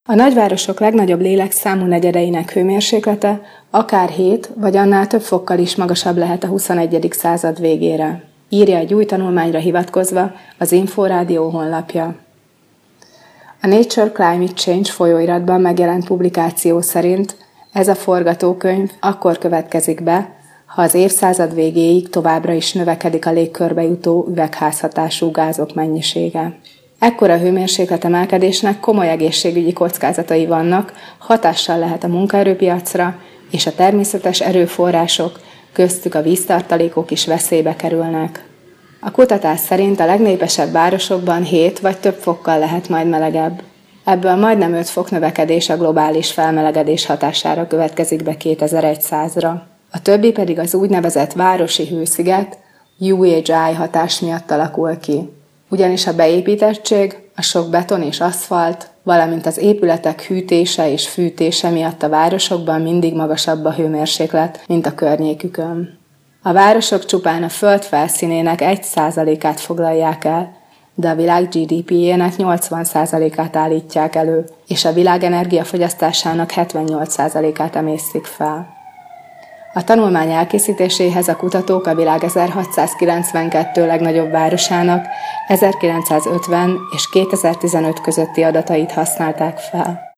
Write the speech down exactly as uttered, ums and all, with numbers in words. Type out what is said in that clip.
A nagyvárosok legnagyobb lélekszámú negyedeinek hőmérséklete akár hét vagy annál több fokkal is magasabb lehet a huszonegyedik század végére, írja egy új tanulmányra hivatkozva az Inforádió honlapja. A Nature Climate Change folyóiratban megjelent publikáció szerint ez a forgatókönyv akkor következik be, ha az évszázad végéig továbbra is növekedik a légkörbe jutó üvegházhatású gázok mennyisége. Ekkora hőmérsékletemelkedésnek komoly egészségügyi kockázatai vannak, hatással lehet a munkaerőpiacra, és a természetes erőforrások, köztük a víztartalékok is veszélybe kerülnek. A kutatás szerint a legnépesebb városokban hét vagy több fokkal lehet majd melegebb. Ebből majdnem öt fok növekedés a globális felmelegedés hatására következik be kétezer-százra. A többi pedig az úgynevezett városi hősziget, U H I hatás miatt alakul ki. Ugyanis a beépítettség, a sok beton és aszfalt, valamint az épületek hűtése és fűtése miatt a városokban mindig magasabb a hőmérséklet, mint a környékükön. A városok csupán a föld felszínének egy százalékát foglalják el, de a világ G D P-jének nyolcvan százalékát állítják elő, és a világ energiafogyasztásának hetvennyolc százalékát emésztik fel. A tanulmány elkészítéséhez a kutatók a világ ezerhatszázkilencvenkettő legnagyobb városának ezerkilencszázötven és kétezer-tizenöt közötti adatait használták fel.